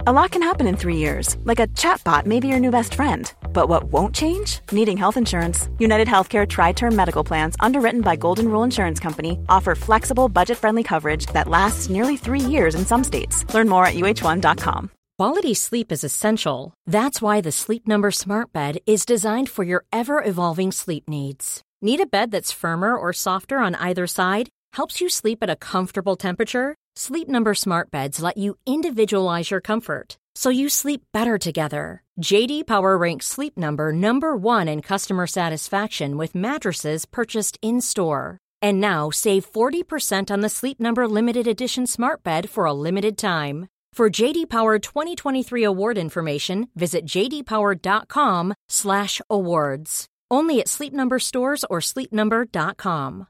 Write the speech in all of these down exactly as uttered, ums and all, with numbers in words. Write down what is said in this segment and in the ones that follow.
A lot can happen in three years, like a chatbot may be your new best friend. But what won't change? Needing health insurance. United Healthcare Tri-Term Medical Plans, underwritten by Golden Rule Insurance Company, offer flexible, budget-friendly coverage that lasts nearly three years in some states. Learn more at U H one dot com. Quality sleep is essential. That's why the Sleep Number Smart Bed is designed for your ever-evolving sleep needs. Need a bed that's firmer or softer on either side? Helps you sleep at a comfortable temperature? Sleep Number Smart Beds let you individualize your comfort, so you sleep better together. J D Power ranks Sleep Number number one in customer satisfaction with mattresses purchased in-store. And now save forty percent on the Sleep Number Limited Edition Smart Bed for a limited time. For J D Power twenty twenty-three award information, visit j d power dot com slash awards. Only at Sleep Number stores or sleep number dot com.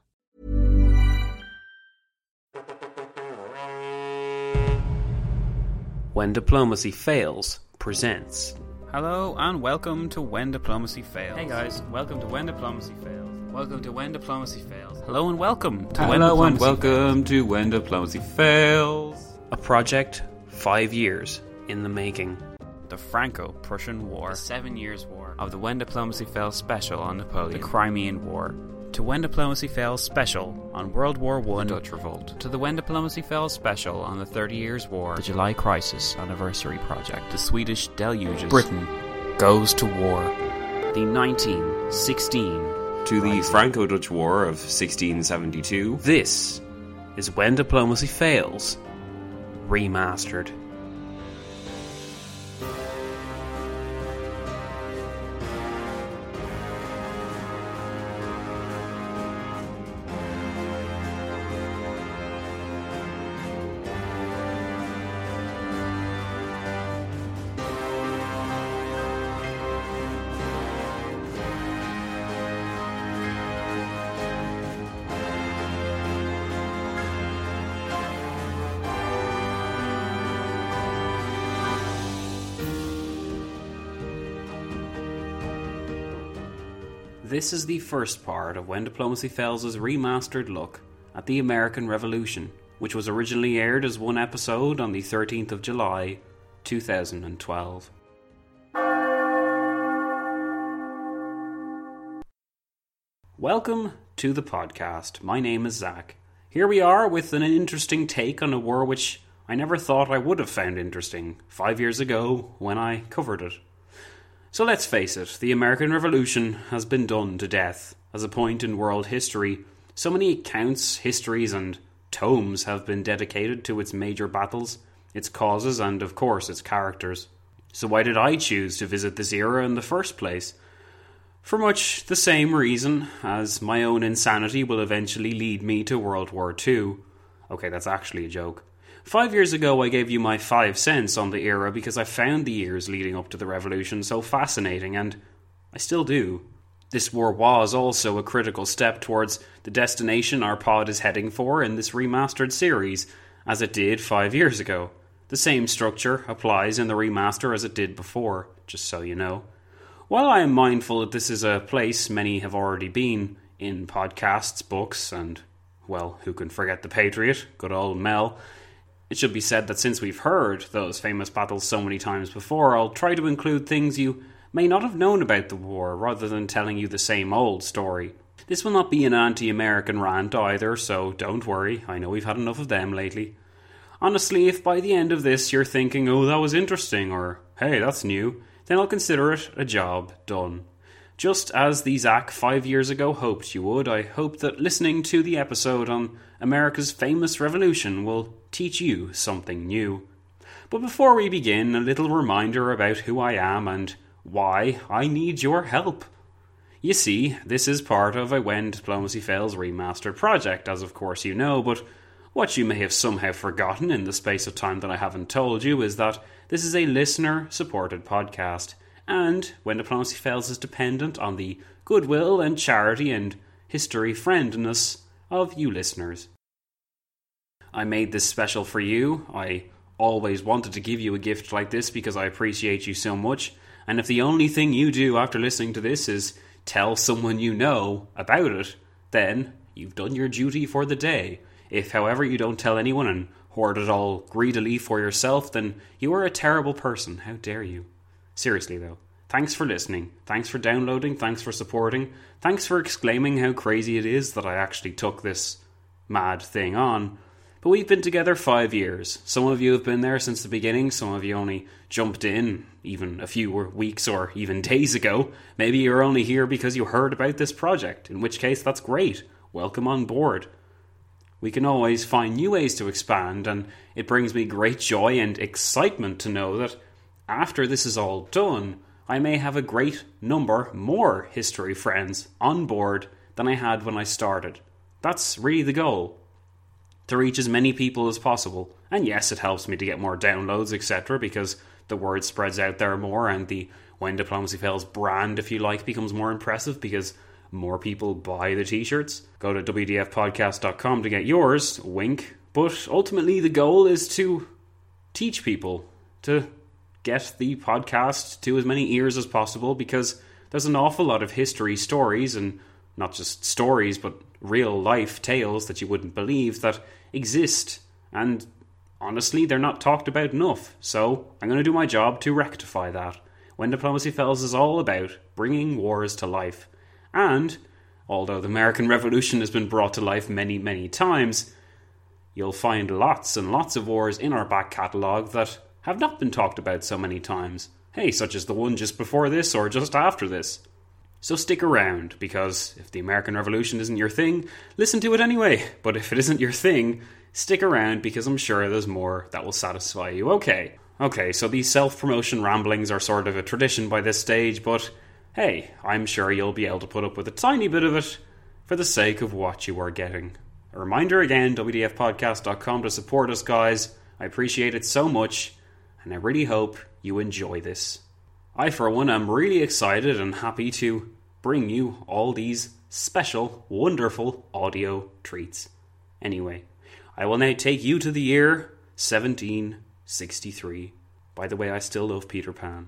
When Diplomacy Fails presents. Hello and welcome to When Diplomacy Fails. Hey guys, welcome to When Diplomacy Fails. Welcome to When Diplomacy Fails. Hello and welcome to When Hello Diplomacy and welcome Fails. to When Diplomacy Fails. A project five years in the making. The Franco-Prussian War. The Seven Years' War. Of the When Diplomacy Fails special on Napoleon. The Crimean War. To When Diplomacy Fails special on World War One. The Dutch Revolt. To the When Diplomacy Fails special on the Thirty Years' War. The July Crisis Anniversary Project. The Swedish Deluges. Britain goes to war. The nineteen sixteen To the Rising. Franco-Dutch War of sixteen seventy-two. This is When Diplomacy Fails Remastered. This is the first part of When Diplomacy Fails' remastered look at the American Revolution, which was originally aired as one episode on the thirteenth of July, two thousand twelve. Welcome to the podcast. My name is Zach. Here we are with an interesting take on a war which I never thought I would have found interesting five years ago when I covered it. So let's face it, the American Revolution has been done to death. As a point in world history, so many accounts, histories and tomes have been dedicated to its major battles, its causes and of course its characters. So why did I choose to visit this era in the first place? For much the same reason as my own insanity will eventually lead me to World War Two. Okay, that's actually a joke. Five years ago I gave you my five cents on the era because I found the years leading up to the revolution so fascinating, and I still do. This war was also a critical step towards the destination our pod is heading for in this remastered series, as it did five years ago. The same structure applies in the remaster as it did before, just so you know. While I am mindful that this is a place many have already been, in podcasts, books, and, well, who can forget the Patriot, good old Mel, it should be said that since we've heard those famous battles so many times before, I'll try to include things you may not have known about the war, rather than telling you the same old story. This will not be an anti-American rant either, so don't worry, I know we've had enough of them lately. Honestly, if by the end of this you're thinking, oh, that was interesting, or hey, that's new, then I'll consider it a job done. Just as the Zach five years ago hoped you would, I hope that listening to the episode on America's famous revolution will teach you something new. But before we begin, a little reminder about who I am and why I need your help. You see, this is part of a When Diplomacy Fails remastered project, as of course you know, but what you may have somehow forgotten in the space of time that I haven't told you is that this is a listener-supported podcast, and When Diplomacy Fails is dependent on the goodwill and charity and history friendness of you listeners. I made this special for you. I always wanted to give you a gift like this because I appreciate you so much, and if the only thing you do after listening to this is tell someone you know about it, then you've done your duty for the day. If, however, you don't tell anyone and hoard it all greedily for yourself, then you are a terrible person. How dare you? Seriously though, thanks for listening, thanks for downloading, thanks for supporting, thanks for exclaiming how crazy it is that I actually took this mad thing on. But we've been together five years. Some of you have been there since the beginning, some of you only jumped in even a few weeks or even days ago. Maybe you're only here because you heard about this project, in which case that's great. Welcome on board. We can always find new ways to expand, and it brings me great joy and excitement to know that after this is all done, I may have a great number more history friends on board than I had when I started. That's really the goal. To reach as many people as possible. And yes, it helps me to get more downloads, et cetera, because the word spreads out there more, and the When Diplomacy Fails brand, if you like, becomes more impressive because more people buy the t-shirts. Go to w d f podcast dot com to get yours, wink. But ultimately the goal is to teach people, to get the podcast to as many ears as possible, because there's an awful lot of history stories, and not just stories, but real life tales that you wouldn't believe that exist, and honestly, they're not talked about enough. So I'm going to do my job to rectify that. When Diplomacy Fails is all about bringing wars to life. And although the American Revolution has been brought to life many, many times, you'll find lots and lots of wars in our back catalogue that have not been talked about so many times. Hey, such as the one just before this or just after this. So stick around, because if the American Revolution isn't your thing, listen to it anyway. But if it isn't your thing, stick around, because I'm sure there's more that will satisfy you. Okay, okay, so these self-promotion ramblings are sort of a tradition by this stage, but hey, I'm sure you'll be able to put up with a tiny bit of it for the sake of what you are getting. A reminder again, w d f podcast dot com to support us, guys. I appreciate it so much, and I really hope you enjoy this. I, for one, am really excited and happy to bring you all these special, wonderful audio treats. Anyway, I will now take you to the year seventeen sixty-three. By the way, I still love Peter Pan.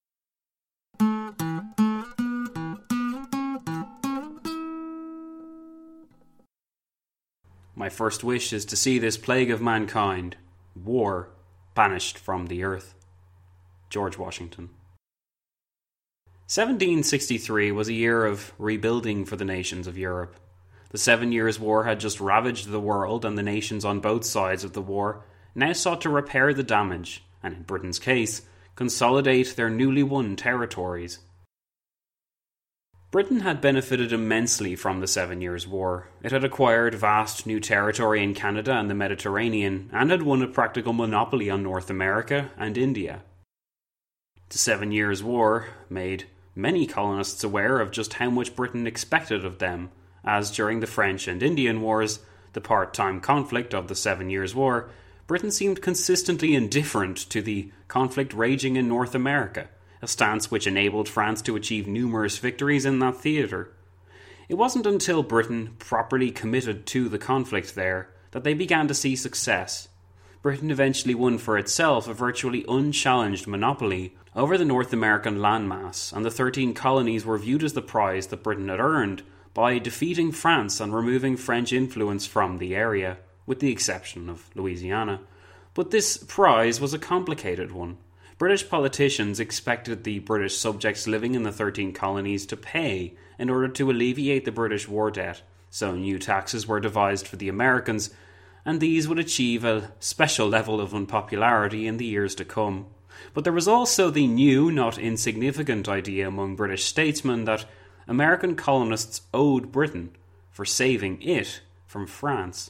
My first wish is to see this plague of mankind, war, banished from the earth. George Washington. seventeen sixty-three was a year of rebuilding for the nations of Europe. The Seven Years' War had just ravaged the world, and the nations on both sides of the war now sought to repair the damage, and in Britain's case, consolidate their newly won territories. Britain had benefited immensely from the Seven Years' War. It had acquired vast new territory in Canada and the Mediterranean, and had won a practical monopoly on North America and India. The Seven Years' War made many colonists aware of just how much Britain expected of them, as during the French and Indian Wars, the part-time conflict of the Seven Years' War, Britain seemed consistently indifferent to the conflict raging in North America, a stance which enabled France to achieve numerous victories in that theatre. It wasn't until Britain properly committed to the conflict there that they began to see success. Britain eventually won for itself a virtually unchallenged monopoly over the North American landmass, and the thirteen colonies were viewed as the prize that Britain had earned by defeating France and removing French influence from the area, with the exception of Louisiana. But this prize was a complicated one. British politicians expected the British subjects living in the thirteen colonies to pay in order to alleviate the British war debt, so new taxes were devised for the Americans, and these would achieve a special level of unpopularity in the years to come. But there was also the new, not insignificant idea among British statesmen that American colonists owed Britain for saving it from France.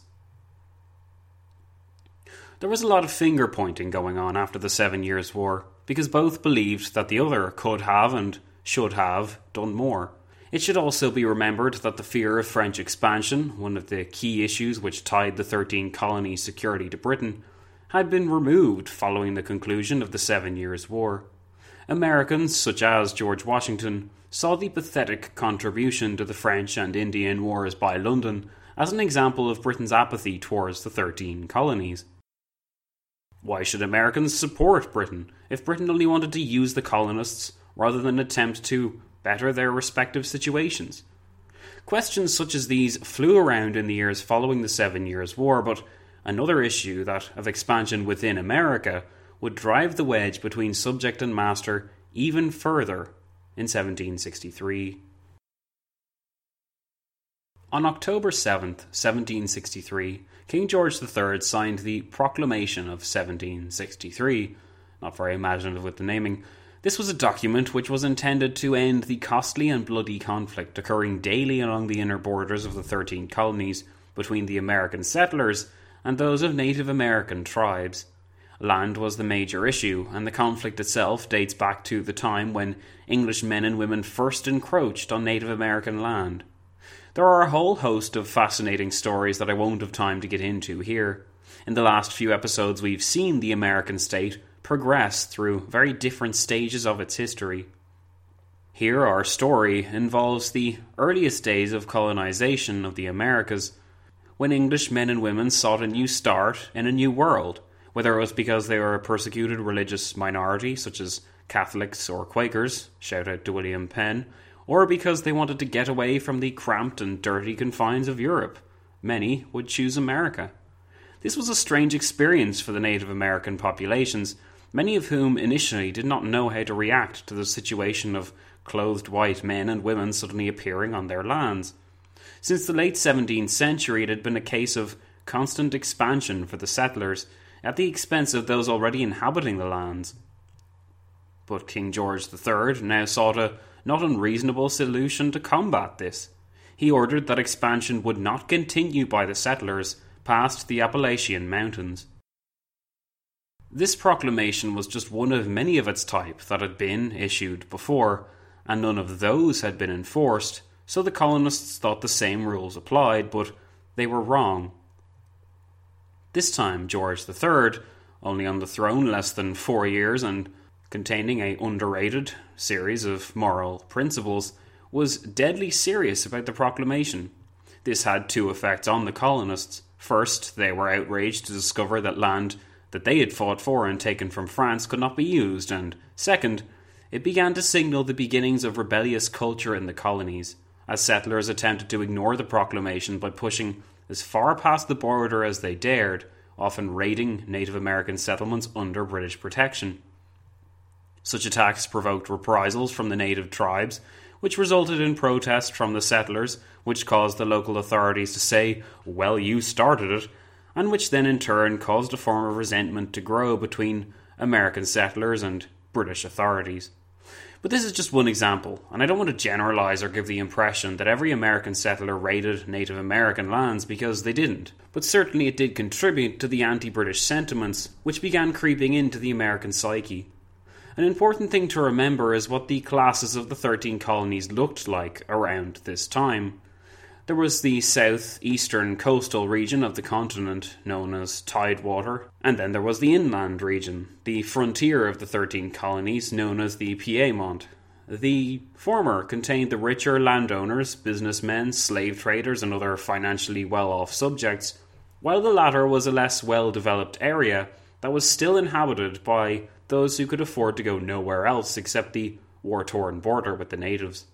There was a lot of finger-pointing going on after the Seven Years' War, because both believed that the other could have and should have done more. It should also be remembered that the fear of French expansion, one of the key issues which tied the thirteen colonies' security to Britain, had been removed following the conclusion of the Seven Years' War. Americans, such as George Washington, saw the pathetic contribution to the French and Indian Wars by London as an example of Britain's apathy towards the thirteen colonies. Why should Americans support Britain if Britain only wanted to use the colonists rather than attempt to better their respective situations? Questions such as these flew around in the years following the Seven Years' War, but Another issue, that of expansion within America, would drive the wedge between subject and master even further in seventeen sixty-three. On October seventh, seventeen sixty-three, King George the Third signed the Proclamation of seventeen sixty-three. Not very imaginative with the naming. This was a document which was intended to end the costly and bloody conflict occurring daily along the inner borders of the thirteen colonies between the American settlers and those of Native American tribes. Land was the major issue, and the conflict itself dates back to the time when English men and women first encroached on Native American land. There are a whole host of fascinating stories that I won't have time to get into here. In the last few episodes, we've seen the American state progress through very different stages of its history. Here, our story involves the earliest days of colonization of the Americas, when English men and women sought a new start in a new world, whether it was because they were a persecuted religious minority, such as Catholics or Quakers, shout out to William Penn, or because they wanted to get away from the cramped and dirty confines of Europe. Many would choose America. This was a strange experience for the Native American populations, many of whom initially did not know how to react to the situation of clothed white men and women suddenly appearing on their lands. Since the late seventeenth century, it had been a case of constant expansion for the settlers, at the expense of those already inhabiting the lands. But King George the Third now sought a not unreasonable solution to combat this. He ordered that expansion would not continue by the settlers past the Appalachian Mountains. This proclamation was just one of many of its type that had been issued before, and none of those had been enforced, so the colonists thought the same rules applied, but they were wrong. This time, George the Third, only on the throne less than four years and containing a underrated series of moral principles, was deadly serious about the proclamation. This had two effects on the colonists. First, they were outraged to discover that land that they had fought for and taken from France could not be used, and second, it began to signal the beginnings of rebellious culture in the colonies, as settlers attempted to ignore the proclamation by pushing as far past the border as they dared, often raiding Native American settlements under British protection. Such attacks provoked reprisals from the native tribes, which resulted in protests from the settlers, which caused the local authorities to say, "Well, you started it," and which then in turn caused a form of resentment to grow between American settlers and British authorities. But this is just one example, and I don't want to generalise or give the impression that every American settler raided Native American lands, because they didn't. But certainly it did contribute to the anti-British sentiments, which began creeping into the American psyche. An important thing to remember is what the classes of the thirteen colonies looked like around this time. There was the south-eastern coastal region of the continent, known as Tidewater, and then there was the inland region, the frontier of the thirteen colonies, known as the Piedmont. The former contained the richer landowners, businessmen, slave traders, and other financially well-off subjects, while the latter was a less well-developed area that was still inhabited by those who could afford to go nowhere else except the war-torn border with the natives.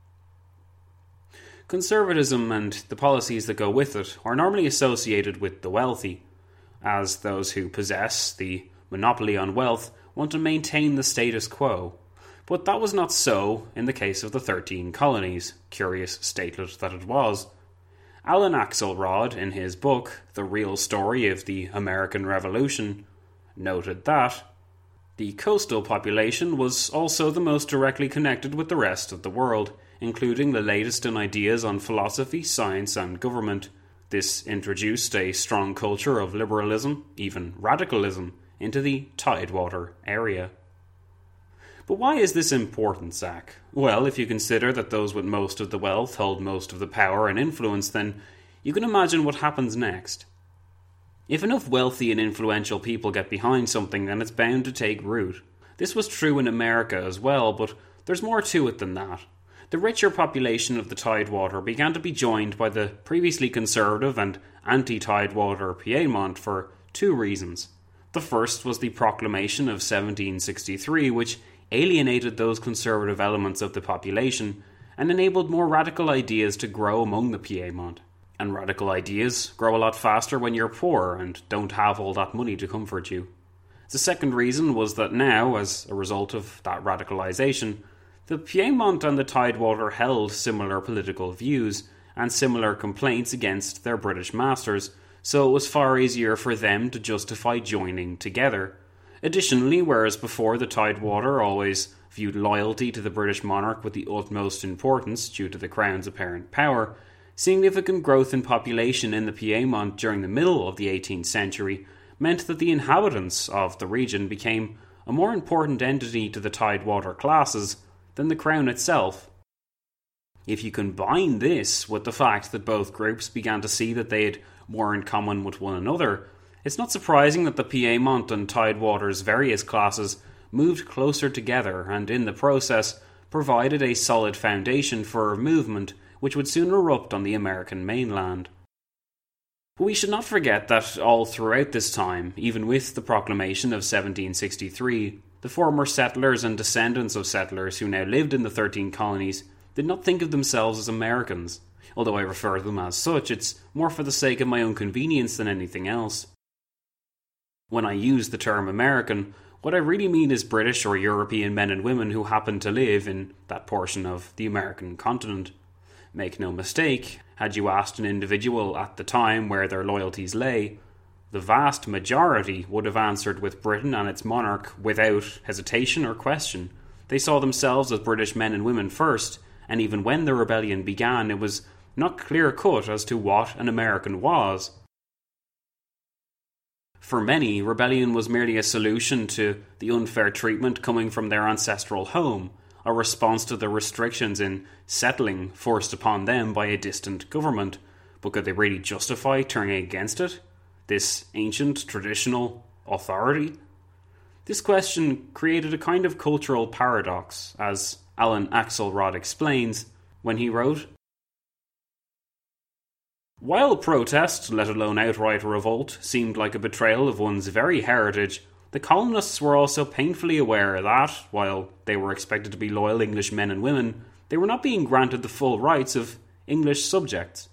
Conservatism and the policies that go with it are normally associated with the wealthy, as those who possess the monopoly on wealth want to maintain the status quo. But that was not so in the case of the thirteen colonies, curious statelet that it was. Alan Axelrod, in his book The Real Story of the American Revolution, noted that the coastal population was also the most directly connected with the rest of the world, including the latest in ideas on philosophy, science, and government. This introduced a strong culture of liberalism, even radicalism, into the Tidewater area. But why is this important, Zach? Well, if you consider that those with most of the wealth hold most of the power and influence, then you can imagine what happens next. If enough wealthy and influential people get behind something, then it's bound to take root. This was true in America as well, but there's more to it than that. The richer population of the Tidewater began to be joined by the previously conservative and anti-Tidewater Piedmont for two reasons. The first was the proclamation of seventeen sixty-three, which alienated those conservative elements of the population and enabled more radical ideas to grow among the Piedmont. And radical ideas grow a lot faster when you're poor and don't have all that money to comfort you. The second reason was that now, as a result of that radicalisation, the Piedmont and the Tidewater held similar political views and similar complaints against their British masters, so it was far easier for them to justify joining together. Additionally, whereas before the Tidewater always viewed loyalty to the British monarch with the utmost importance due to the Crown's apparent power, significant growth in population in the Piedmont during the middle of the eighteenth century meant that the inhabitants of the region became a more important entity to the Tidewater classes than the Crown itself. If you combine this with the fact that both groups began to see that they had more in common with one another, it's not surprising that the Piedmont and Tidewater's various classes moved closer together and in the process provided a solid foundation for a movement which would soon erupt on the American mainland. But we should not forget that all throughout this time, even with the proclamation of seventeen sixty-three, the former settlers and descendants of settlers who now lived in the thirteen colonies did not think of themselves as Americans. Although I refer to them as such, it's more for the sake of my own convenience than anything else. When I use the term American, what I really mean is British or European men and women who happen to live in that portion of the American continent. Make no mistake, had you asked an individual at the time where their loyalties lay, the vast majority would have answered with Britain and its monarch without hesitation or question. They saw themselves as British men and women first, and even when the rebellion began, it was not clear-cut as to what an American was. For many, rebellion was merely a solution to the unfair treatment coming from their ancestral home, a response to the restrictions in settling forced upon them by a distant government. But could they really justify turning against it? This ancient, traditional authority? This question created a kind of cultural paradox, as Alan Axelrod explains when he wrote, "While protest, let alone outright revolt, seemed like a betrayal of one's very heritage, the colonists were also painfully aware that, while they were expected to be loyal English men and women, they were not being granted the full rights of English subjects.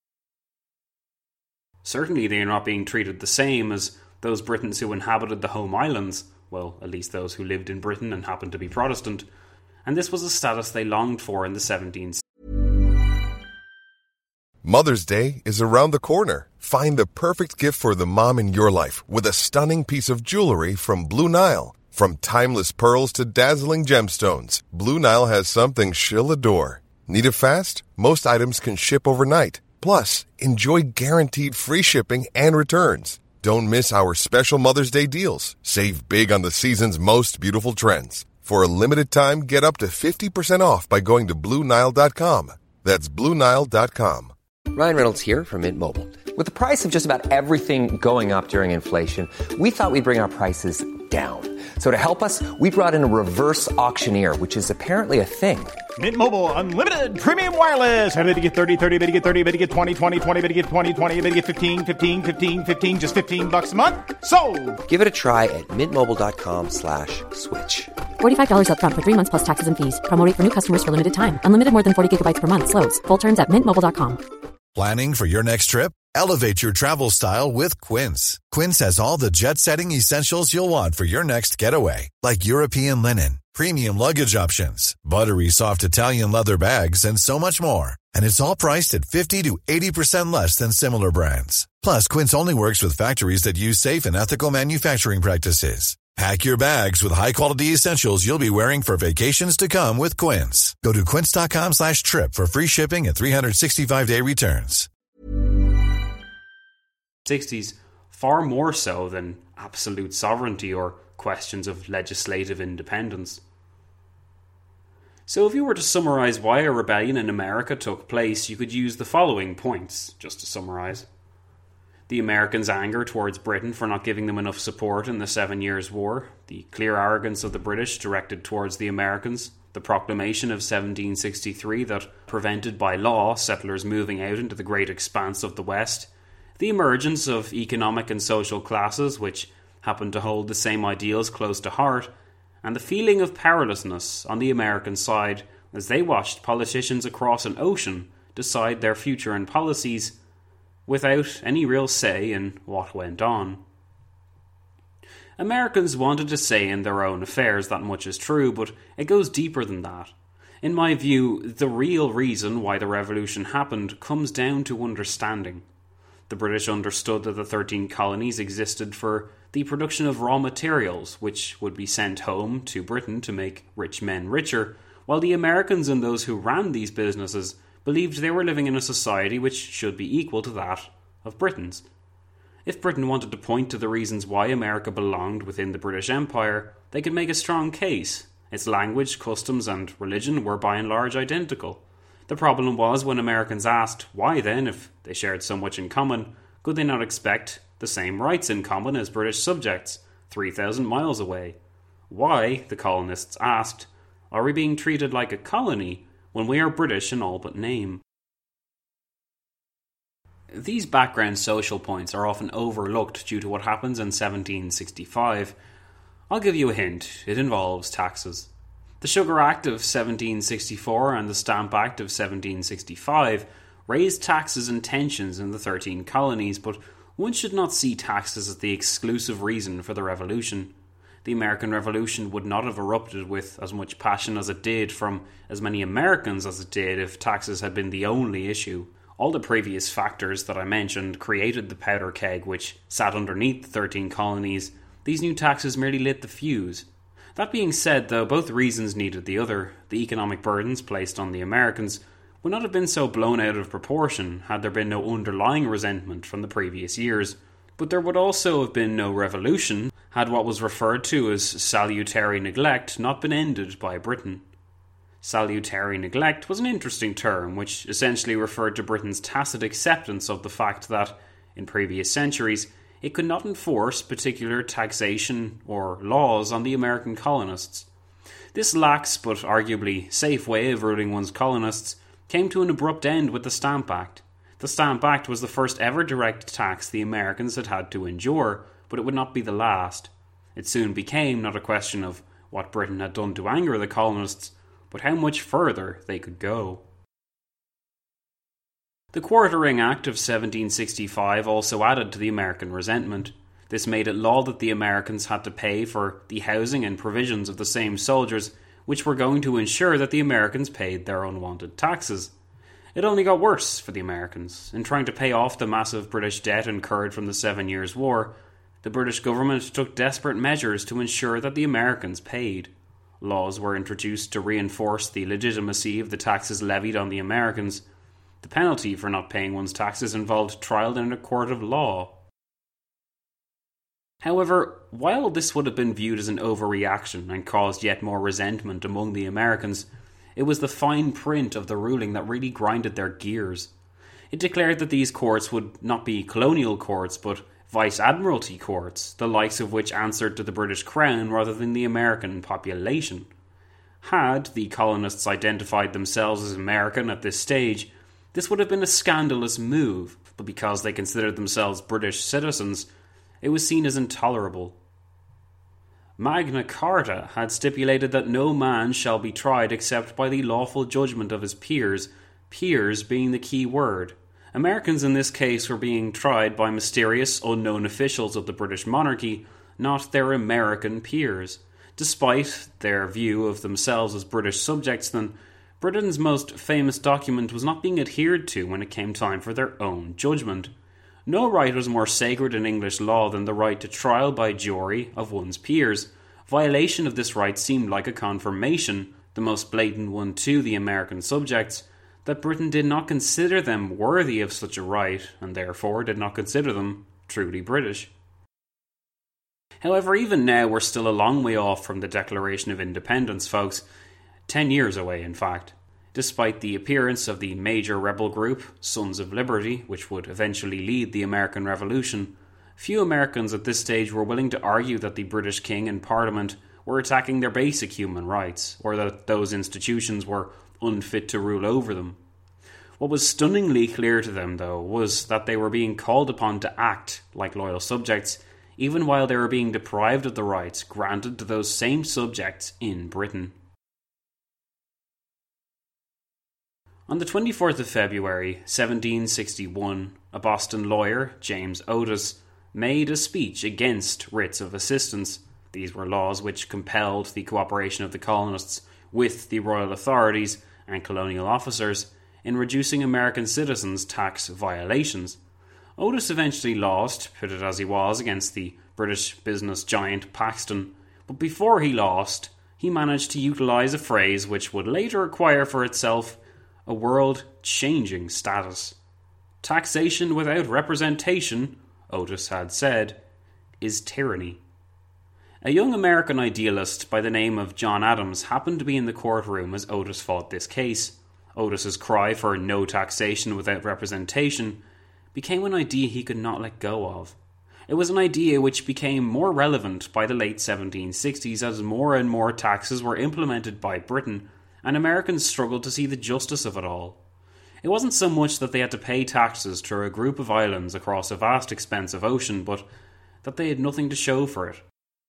Certainly they are not being treated the same as those Britons who inhabited the home islands, well, at least those who lived in Britain and happened to be Protestant, and this was a status they longed for in the seventeenth century. Mother's Day is around the corner. Find the perfect gift for the mom in your life with a stunning piece of jewelry from Blue Nile. From timeless pearls to dazzling gemstones, Blue Nile has something she'll adore. Need it fast? Most items can ship overnight. Plus, enjoy guaranteed free shipping and returns. Don't miss our special Mother's Day deals. Save big on the season's most beautiful trends. For a limited time, get up to fifty percent off by going to Blue Nile dot com. That's Blue Nile dot com. Ryan Reynolds here from Mint Mobile. With the price of just about everything going up during inflation, we thought we'd bring our prices down. So to help us, we brought in a reverse auctioneer, which is apparently a thing. Mint Mobile Unlimited Premium Wireless. How to get thirty, thirty, how to get thirty, how to get twenty, twenty, twenty, how to get twenty, twenty, how to get fifteen, fifteen, fifteen, fifteen, just fifteen bucks a month? Sold! Give it a try at mintmobile.com slash switch. forty-five dollars up front for three months plus taxes and fees. Promo rate for new customers for limited time. Unlimited more than forty gigabytes per month. Slows full terms at mint mobile dot com. Planning for your next trip? Elevate your travel style with Quince. Quince has all the jet-setting essentials you'll want for your next getaway, like European linen, premium luggage options, buttery soft Italian leather bags, and so much more. And it's all priced at fifty to eighty percent less than similar brands. Plus, Quince only works with factories that use safe and ethical manufacturing practices. Pack your bags with high-quality essentials you'll be wearing for vacations to come with Quince. Go to quince.com slash trip for free shipping and three sixty-five day returns. sixties, far more so than absolute sovereignty or questions of legislative independence. So if you were to summarise why a rebellion in America took place, you could use the following points, just to summarise. The Americans' anger towards Britain for not giving them enough support in the Seven Years' War, the clear arrogance of the British directed towards the Americans, the proclamation of seventeen sixty-three that prevented by law settlers moving out into the great expanse of the West, the emergence of economic and social classes which happened to hold the same ideals close to heart, and the feeling of powerlessness on the American side as they watched politicians across an ocean decide their future and policies, without any real say in what went on. Americans wanted to say in their own affairs, that much is true, but it goes deeper than that. In my view, the real reason why the revolution happened comes down to understanding. The British understood that the thirteen colonies existed for the production of raw materials, which would be sent home to Britain to make rich men richer, while the Americans and those who ran these businesses believed they were living in a society which should be equal to that of Britain's. If Britain wanted to point to the reasons why America belonged within the British Empire, they could make a strong case. Its language, customs, and religion were by and large identical. The problem was, when Americans asked why then, if they shared so much in common, could they not expect the same rights in common as British subjects, three thousand miles away? Why, the colonists asked, are we being treated like a colony when we are British in all but name? These background social points are often overlooked due to what happens in seventeen sixty-five. I'll give you a hint. It involves taxes. The Sugar Act of seventeen sixty-four and the Stamp Act of seventeen sixty-five raised taxes and tensions in the thirteen colonies, but one should not see taxes as the exclusive reason for the revolution. The American Revolution would not have erupted with as much passion as it did from as many Americans as it did if taxes had been the only issue. All the previous factors that I mentioned created the powder keg which sat underneath the thirteen colonies. These new taxes merely lit the fuse. That being said, though, both reasons needed the other. The economic burdens placed on the Americans would not have been so blown out of proportion had there been no underlying resentment from the previous years. But there would also have been no revolution had what was referred to as salutary neglect not been ended by Britain. Salutary neglect was an interesting term which essentially referred to Britain's tacit acceptance of the fact that, in previous centuries, it could not enforce particular taxation or laws on the American colonists. This lax but arguably safe way of ruling one's colonists came to an abrupt end with the Stamp Act. The Stamp Act was the first ever direct tax the Americans had had to endure, but it would not be the last. It soon became not a question of what Britain had done to anger the colonists, but how much further they could go. The Quartering Act of seventeen sixty-five also added to the American resentment. This made it law that the Americans had to pay for the housing and provisions of the same soldiers, which were going to ensure that the Americans paid their unwanted taxes. It only got worse for the Americans. In trying to pay off the massive British debt incurred from the Seven Years' War, the British government took desperate measures to ensure that the Americans paid. Laws were introduced to reinforce the legitimacy of the taxes levied on the Americans. The penalty for not paying one's taxes involved trial in a court of law. However, while this would have been viewed as an overreaction and caused yet more resentment among the Americans, it was the fine print of the ruling that really grinded their gears. It declared that these courts would not be colonial courts, but vice-admiralty courts, the likes of which answered to the British Crown rather than the American population. Had the colonists identified themselves as American at this stage, this would have been a scandalous move, but because they considered themselves British citizens, it was seen as intolerable. Magna Carta had stipulated that no man shall be tried except by the lawful judgment of his peers, peers being the key word. Americans in this case were being tried by mysterious, unknown officials of the British monarchy, not their American peers. Despite their view of themselves as British subjects, then, Britain's most famous document was not being adhered to when it came time for their own judgment. No right was more sacred in English law than the right to trial by jury of one's peers. Violation of this right seemed like a confirmation, the most blatant one to the American subjects, that Britain did not consider them worthy of such a right, and therefore did not consider them truly British. However, even now we're still a long way off from the Declaration of Independence, folks. Ten years away, in fact. Despite the appearance of the major rebel group, Sons of Liberty, which would eventually lead the American Revolution, few Americans at this stage were willing to argue that the British King and Parliament were attacking their basic human rights, or that those institutions were unfit to rule over them. What was stunningly clear to them, though, was that they were being called upon to act like loyal subjects, even while they were being deprived of the rights granted to those same subjects in Britain. On the twenty-fourth of February, seventeen sixty-one, a Boston lawyer, James Otis, made a speech against writs of assistance. These were laws which compelled the cooperation of the colonists with the royal authorities and colonial officers in reducing American citizens' tax violations. Otis eventually lost, pitted as he was against the British business giant Paxton, but before he lost, he managed to utilise a phrase which would later acquire for itself a world-changing status. Taxation without representation, Otis had said, is tyranny. A young American idealist by the name of John Adams happened to be in the courtroom as Otis fought this case. Otis's cry for no taxation without representation became an idea he could not let go of. It was an idea which became more relevant by the late seventeen sixties as more and more taxes were implemented by Britain, and Americans struggled to see the justice of it all. It wasn't so much that they had to pay taxes to a group of islands across a vast expanse of ocean, but that they had nothing to show for it.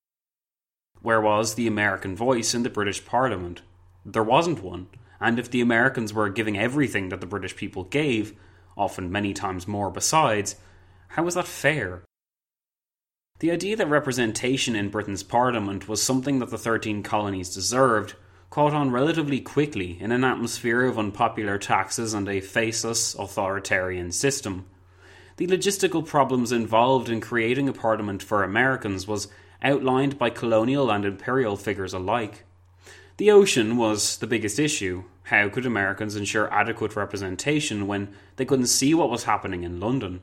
Where was the American voice in the British Parliament? There wasn't one, and if the Americans were giving everything that the British people gave, often many times more besides, how was that fair? The idea that representation in Britain's Parliament was something that the thirteen colonies deserved caught on relatively quickly in an atmosphere of unpopular taxes and a faceless, authoritarian system. The logistical problems involved in creating a parliament for Americans was outlined by colonial and imperial figures alike. The ocean was the biggest issue. How could Americans ensure adequate representation when they couldn't see what was happening in London?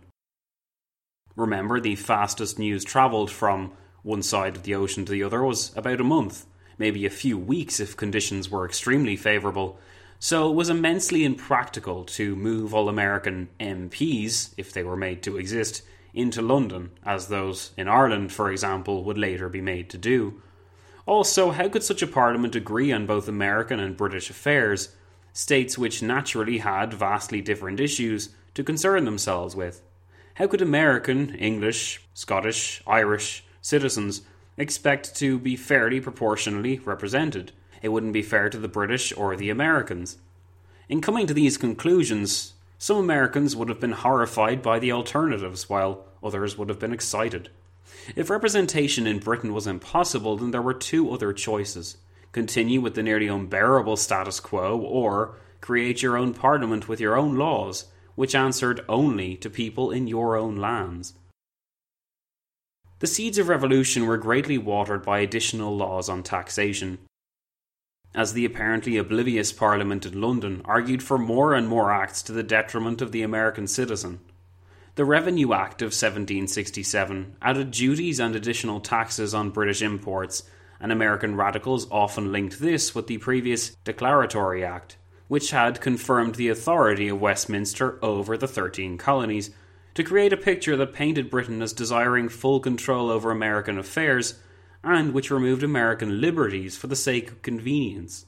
Remember, the fastest news travelled from one side of the ocean to the other was about a month, maybe a few weeks if conditions were extremely favourable, so it was immensely impractical to move all American M Ps, if they were made to exist, into London, as those in Ireland, for example, would later be made to do. Also, how could such a parliament agree on both American and British affairs, states which naturally had vastly different issues to concern themselves with? How could American, English, Scottish, Irish citizens expect to be fairly proportionally represented? It wouldn't be fair to the British or the Americans. In coming to these conclusions, some Americans would have been horrified by the alternatives, while others would have been excited. If representation in Britain was impossible, then there were two other choices. Continue with the nearly unbearable status quo, or create your own parliament with your own laws, which answered only to people in your own lands. The seeds of revolution were greatly watered by additional laws on taxation, as the apparently oblivious Parliament in London argued for more and more acts to the detriment of the American citizen. The Revenue Act of seventeen sixty-seven added duties and additional taxes on British imports, and American radicals often linked this with the previous Declaratory Act, which had confirmed the authority of Westminster over the thirteen colonies, to create a picture that painted Britain as desiring full control over American affairs, and which removed American liberties for the sake of convenience.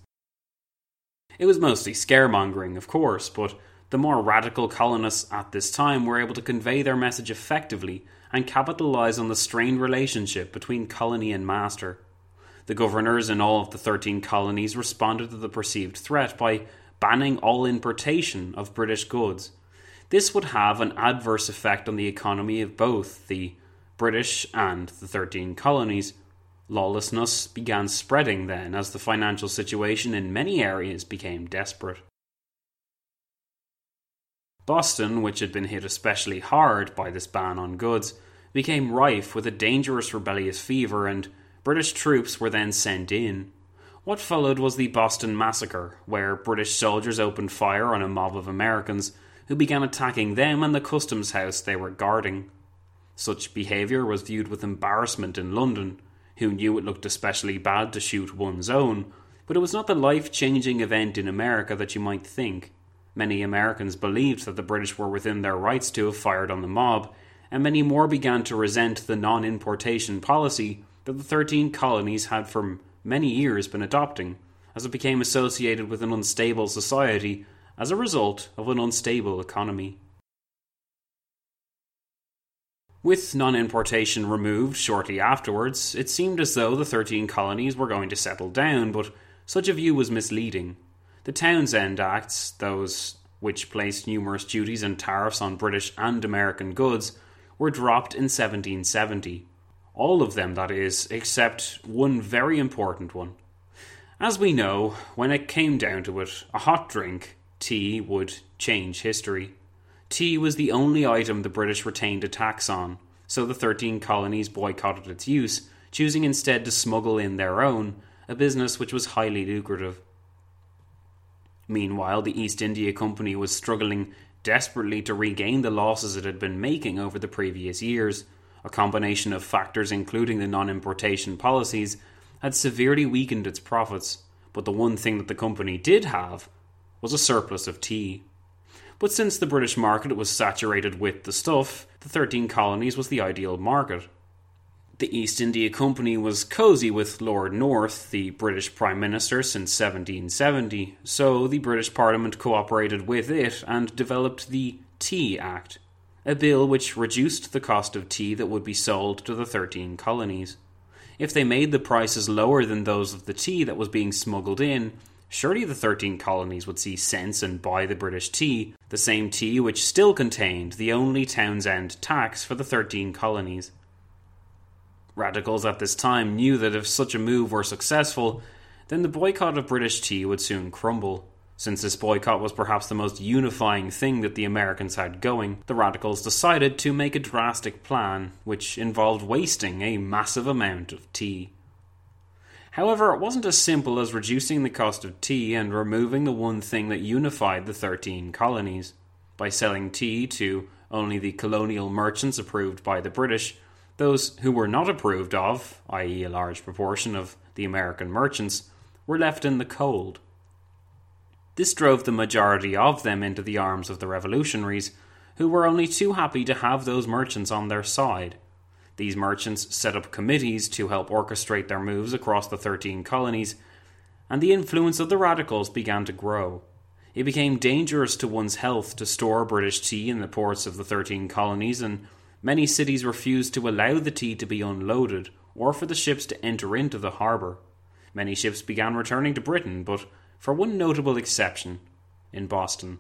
It was mostly scaremongering, of course, but the more radical colonists at this time were able to convey their message effectively and capitalise on the strained relationship between colony and master. The governors in all of the thirteen colonies responded to the perceived threat by banning all importation of British goods. This would have an adverse effect on the economy of both the British and the thirteen colonies. Lawlessness began spreading then as the financial situation in many areas became desperate. Boston, which had been hit especially hard by this ban on goods, became rife with a dangerous rebellious fever, and British troops were then sent in. What followed was the Boston Massacre, where British soldiers opened fire on a mob of Americans who began attacking them and the customs house they were guarding. Such behaviour was viewed with embarrassment in London, who knew it looked especially bad to shoot one's own, but it was not the life-changing event in America that you might think. Many Americans believed that the British were within their rights to have fired on the mob, and many more began to resent the non-importation policy that the thirteen colonies had for many years been adopting, as it became associated with an unstable society as a result of an unstable economy. With non-importation removed shortly afterwards, it seemed as though the thirteen colonies were going to settle down, but such a view was misleading. The Townsend Acts, those which placed numerous duties and tariffs on British and American goods, were dropped in seventeen seventy. All of them, that is, except one very important one. As we know, when it came down to it, a hot drink, tea, would change history. Tea was the only item the British retained a tax on, so the thirteen colonies boycotted its use, choosing instead to smuggle in their own, a business which was highly lucrative. Meanwhile, the East India Company was struggling desperately to regain the losses it had been making over the previous years. A combination of factors, including the non-importation policies, had severely weakened its profits, but the one thing that the company did have was a surplus of tea. But since the British market was saturated with the stuff, the thirteen colonies was the ideal market. The East India Company was cosy with Lord North, the British Prime Minister since seventeen seventy, so the British Parliament cooperated with it and developed the Tea Act, a bill which reduced the cost of tea that would be sold to the thirteen colonies. If they made the prices lower than those of the tea that was being smuggled in, surely the thirteen colonies would see sense and buy the British tea, the same tea which still contained the only Townshend tax for the thirteen colonies. Radicals at this time knew that if such a move were successful, then the boycott of British tea would soon crumble. Since this boycott was perhaps the most unifying thing that the Americans had going, the Radicals decided to make a drastic plan, which involved wasting a massive amount of tea. However, it wasn't as simple as reducing the cost of tea and removing the one thing that unified the thirteen colonies. By selling tea to only the colonial merchants approved by the British, those who were not approved of, that is a large proportion of the American merchants, were left in the cold. This drove the majority of them into the arms of the revolutionaries, who were only too happy to have those merchants on their side. These merchants set up committees to help orchestrate their moves across the thirteen colonies, and the influence of the radicals began to grow. It became dangerous to one's health to store British tea in the ports of the thirteen colonies, and many cities refused to allow the tea to be unloaded or for the ships to enter into the harbour. Many ships began returning to Britain, but for one notable exception, in Boston.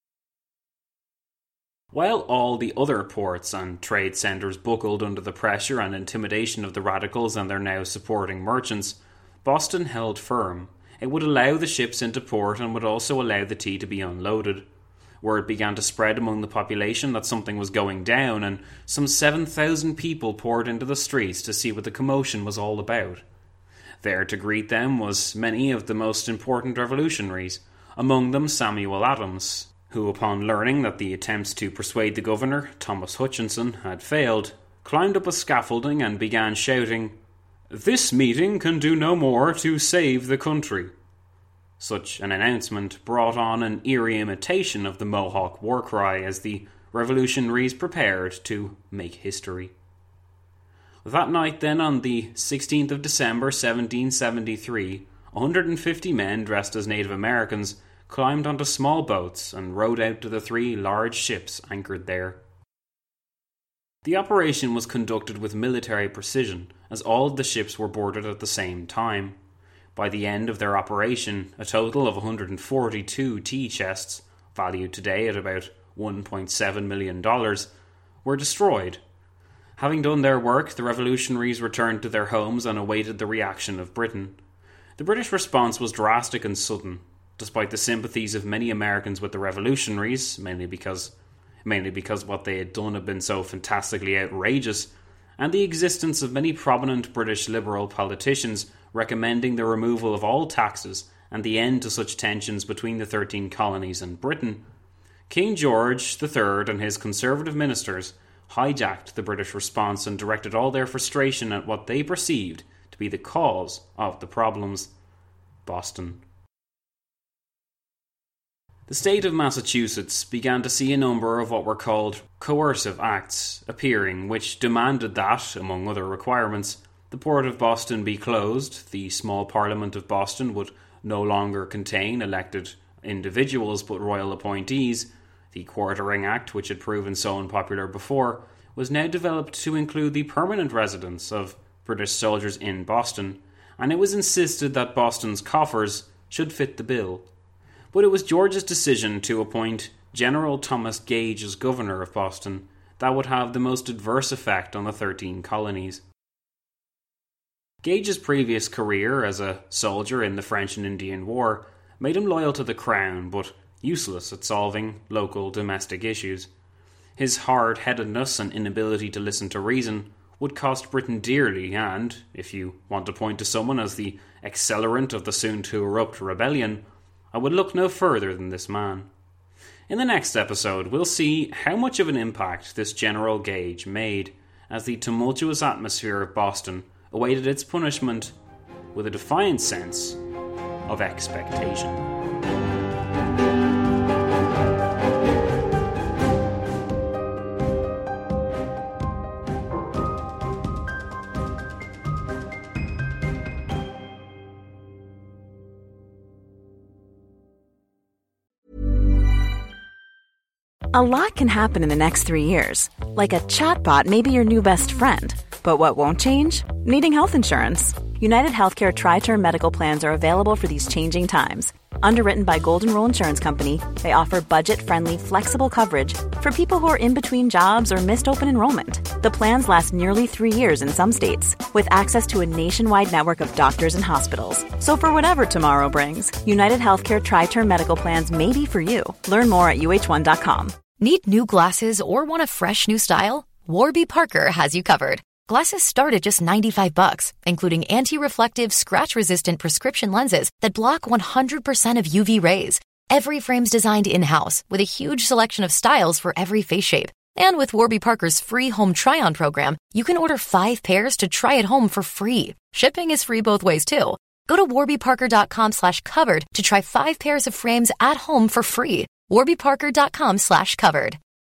While all the other ports and trade centres buckled under the pressure and intimidation of the radicals and their now supporting merchants, Boston held firm. It would allow the ships into port and would also allow the tea to be unloaded. Word began to spread among the population that something was going down, and some seven thousand people poured into the streets to see what the commotion was all about. There to greet them was many of the most important revolutionaries, among them Samuel Adams, who, upon learning that the attempts to persuade the governor, Thomas Hutchinson, had failed, climbed up a scaffolding and began shouting, "This meeting can do no more to save the country." Such an announcement brought on an eerie imitation of the Mohawk war cry as the revolutionaries prepared to make history. That night then, on the sixteenth of December seventeen seventy-three, one hundred fifty men dressed as Native Americans climbed onto small boats and rowed out to the three large ships anchored there. The operation was conducted with military precision, as all of the ships were boarded at the same time. By the end of their operation, a total of one hundred forty-two tea chests, valued today at about one point seven million dollars, were destroyed. Having done their work, the revolutionaries returned to their homes and awaited the reaction of Britain. The British response was drastic and sudden. Despite the sympathies of many Americans with the revolutionaries, mainly because mainly because what they had done had been so fantastically outrageous, and the existence of many prominent British liberal politicians recommending the removal of all taxes and the end to such tensions between the thirteen colonies and Britain, King George the Third and his conservative ministers hijacked the British response and directed all their frustration at what they perceived to be the cause of the problems: Boston. The state of Massachusetts began to see a number of what were called coercive acts appearing, which demanded that, among other requirements, the port of Boston be closed, the small Parliament of Boston would no longer contain elected individuals but royal appointees. The Quartering Act, which had proven so unpopular before, was now developed to include the permanent residence of British soldiers in Boston, and it was insisted that Boston's coffers should fit the bill. But it was George's decision to appoint General Thomas Gage as governor of Boston, that would have the most adverse effect on the thirteen colonies. Gage's previous career as a soldier in the French and Indian War made him loyal to the crown, but useless at solving local domestic issues. His hard-headedness and inability to listen to reason would cost Britain dearly, and, if you want to point to someone as the accelerant of the soon-to-erupt rebellion, I would look no further than this man. In the next episode, we'll see how much of an impact this General Gage made as the tumultuous atmosphere of Boston awaited its punishment with a defiant sense of expectation. A lot can happen in the next three years. Like a chatbot may be your new best friend. But what won't change? Needing health insurance. United Healthcare Tri-Term Medical Plans are available for these changing times. Underwritten by Golden Rule Insurance Company, they offer budget-friendly, flexible coverage for people who are in between jobs or missed open enrollment. The plans last nearly three years in some states, with access to a nationwide network of doctors and hospitals. So for whatever tomorrow brings, United Healthcare Tri-Term Medical Plans may be for you. Learn more at U H one dot com. Need new glasses or want a fresh new style? Warby Parker has you covered. Glasses start at just ninety-five bucks, including anti-reflective, scratch-resistant prescription lenses that block one hundred percent of U V rays. Every frame's designed in-house with a huge selection of styles for every face shape. And with Warby Parker's free home try-on program, you can order five pairs to try at home for free. Shipping is free both ways, too. Go to warbyparker.com slash covered to try five pairs of frames at home for free. warbyparker.com slash covered.